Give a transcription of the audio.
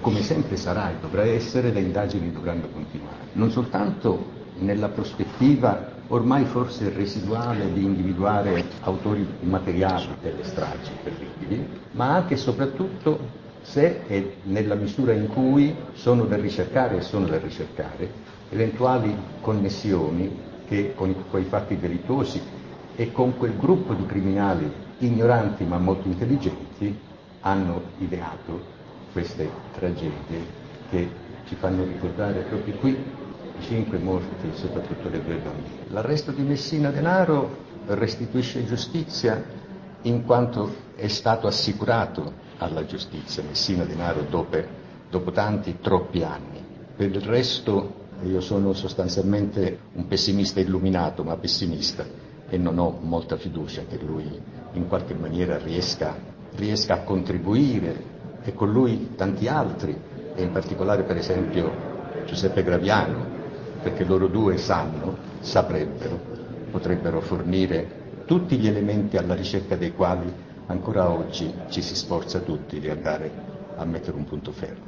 come sempre sarà e dovrà essere, le indagini dovranno continuare, non soltanto nella prospettiva ormai forse residuale di individuare autori materiali delle stragi terribili, ma anche e soprattutto se e nella misura in cui sono da ricercare eventuali connessioni che con quei fatti delittuosi e con quel gruppo di criminali ignoranti ma molto intelligenti hanno ideato queste tragedie che ci fanno ricordare proprio qui i 5 morti, soprattutto le 2 bambine. L'arresto di Messina Denaro restituisce giustizia in quanto è stato assicurato alla giustizia Messina Denaro dopo tanti, troppi anni. Per il resto io sono sostanzialmente un pessimista illuminato, ma pessimista, e non ho molta fiducia che lui in qualche maniera riesca a contribuire, e con lui tanti altri, e in particolare per esempio Giuseppe Graviano, perché loro due potrebbero fornire tutti gli elementi alla ricerca dei quali ancora oggi ci si sforza tutti di andare a mettere un punto fermo.